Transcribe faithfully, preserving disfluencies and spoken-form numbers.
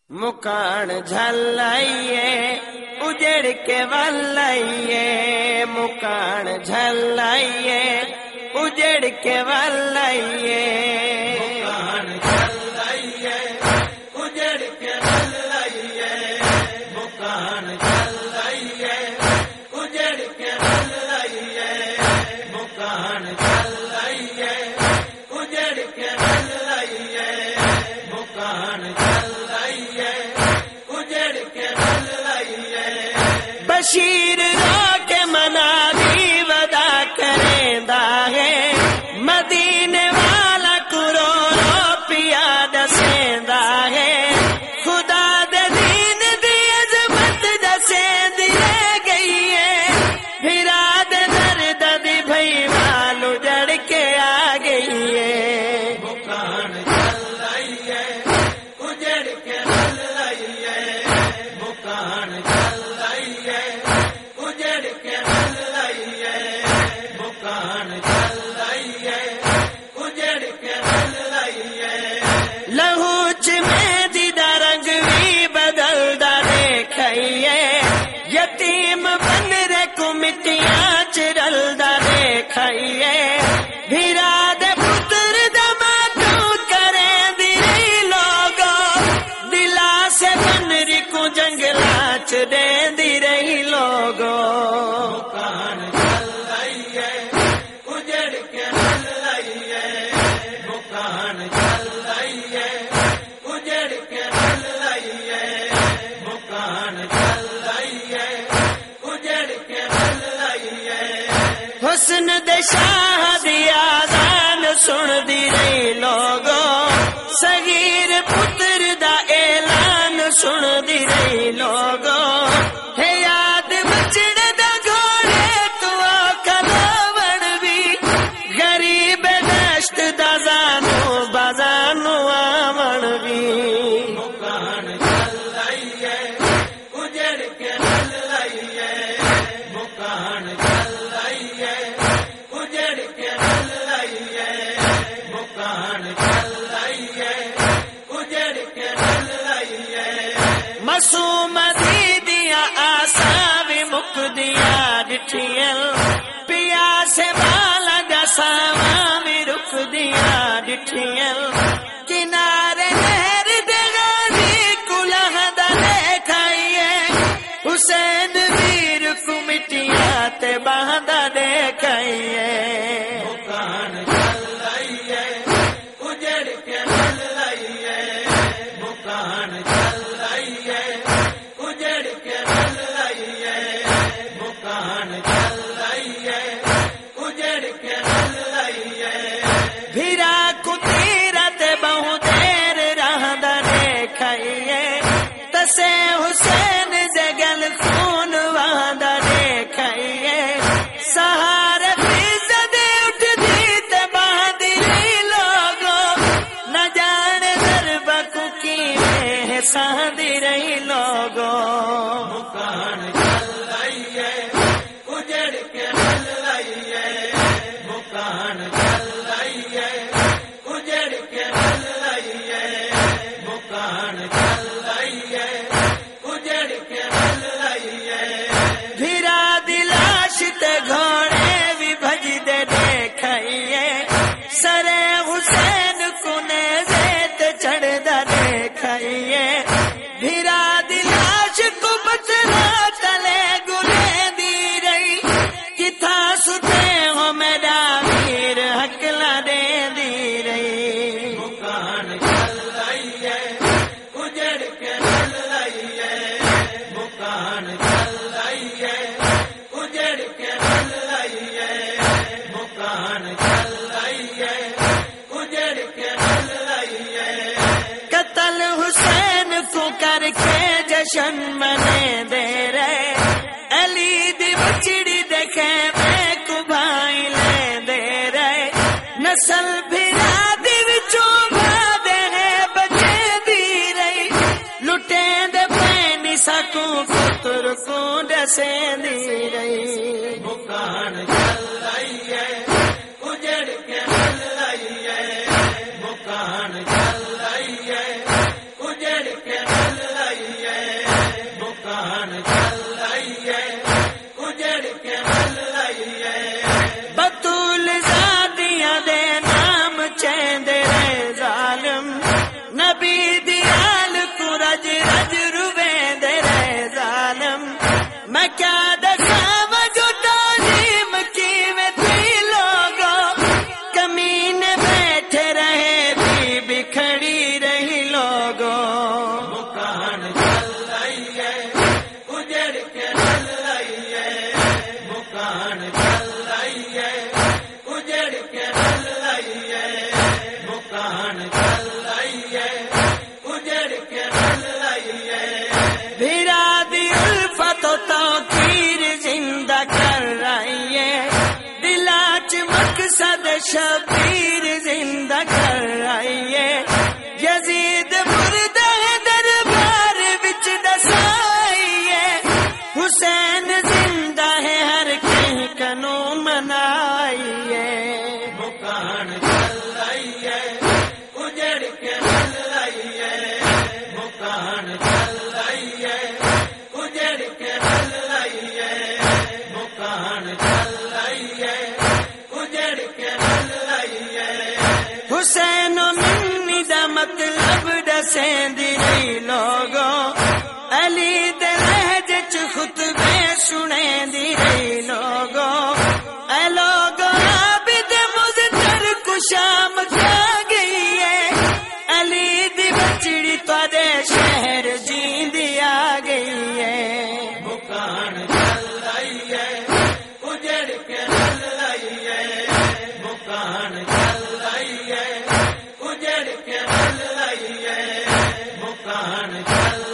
مکان جھلائیے اجڑ کے ولائیے، مکان جھلائیے اجڑ کے ولائیے، مکان جھلائیے اجڑ کے ولائیے، مکان جھلائیے اجڑ کے ولائیے، مکان جھلائیے اجڑ کے ولائیے، مکان جھلائیے اجڑ کے ولائیے۔ بشیر رو کے منادی ودا کریندا ہے، مدینے والا کرو رو پیا دسیندا ہے، خدا دے دین دی عظمت دسیندی رہ گئی ہے، پھرا دے درد دی بھئی وال اجڑ کے آ گئی ہے۔ مکان جھلائیے اجڑ کے ولائیے، مکان جھلائیے اجڑ کے ولائیے، مکان جھلائیے اجڑ کے ولائیے۔ لہو چ مہندی دا رنگ بھی بدلدا دیکھئیے، یتیم بن رے کو مٹیاں چ رلدا دیکھئیے، بھیرا دے پتر دا ماتوں کریں دی رہی لوگو، دلا سے بن ری کو جنگلا چ دیں دی رہی لوگو۔ مکان جھلائیے اجڑ کے ولائیے، مکان جھلائیے اجڑ کے ولائیے، مکان جھلائیے اجڑ کے ولائیے۔ حسن دے شاہ دی آذان سن دی رہی لوگو، صغیر پتر دا اعلان سن دی رہی لوگو، ہے یاد بچڑ دا گھوڑے تو کلوڑ بھی، غریب دشت دا زانو بازانو آمن بھی۔ مکان جھلائیے اجڑ کے ولائیے، مکان جھلائیے اجڑ کے ولائیے، مکان جھلائیے اجڑ کے ولائیے۔ معصوم دیدیاں آساں بھی مکدیاں ڈٹھیاں، پیا سے بالا دا ساواں بھی رک دیاں ڈٹھیاں، کنارے نہر دے غازی کلہ دا دیکھائیے، حسین ویر کو مٹیاں تے باندھا دیکھائیے۔ مکان جھلائیے اجڑ کے ولائیے، مکان جھلائیے اجڑ کے ولائیے، مکان جھلائیے اجڑ کے ولائیے۔ بھیرا کو تیرت بہو دیر رہندا دیکھائیے، تسے حسین دے گل خون وہندا دیکھائیے، سہارے فضا دے اٹھ دی تے باندھی رہی لوگو، نہ جانے دربہ کو کیویں ساندھی رہی لوگو۔ مکان جھلائیے اجڑ کے ولائیے، مکان جھلائیے اجڑ کے ولائیے، مکان جھلائیے اجڑ کے ولائیے۔ بھیرا دلاش تے گھوڑے بھی بھج دے دیکھائیے، سرے حسین کو نیزے تے چڑھ دا دیکھائیے، بھیرا دلاش کو بچنا تلے گلے دی رہی، کتھا ستے ہو میرا ویر حکلا دے دی رہی۔ مکان جھلائیے اجڑ کے ولائیے، مکان جھلائیے اجڑ کے ولائیے، مکان جھلائیے اجڑ کے ولائیے۔ قتل حسین کو کر کے جشن منے دے رہے، علی دی بچڑی دیکھے میں کو بھائی لے دے رہے، نسل بھرا دی وچوں بھادے ہیں بچے دی رہی، لٹیں دے پینی سکوں پتر کو دسیں دی رہی۔ مکان جھلائیے اجڑ کے ولائیے، مکان جھلائیے اجڑ کے ولائیے۔ وسیندی رہی لوگو علی دے لہجے چ خطبے سنیندی رہی لوگو اے لوگو عابد مزدر کو شام کھا گئی ہے علی دی بچڑی تواڈے شہر جیندی آ گئی ہے مکان چل آئی ہے اجڑ کے ڈل آئی ہے مکان چل آئی ہے اجڑ کے ڈل آئی ہے مکان چل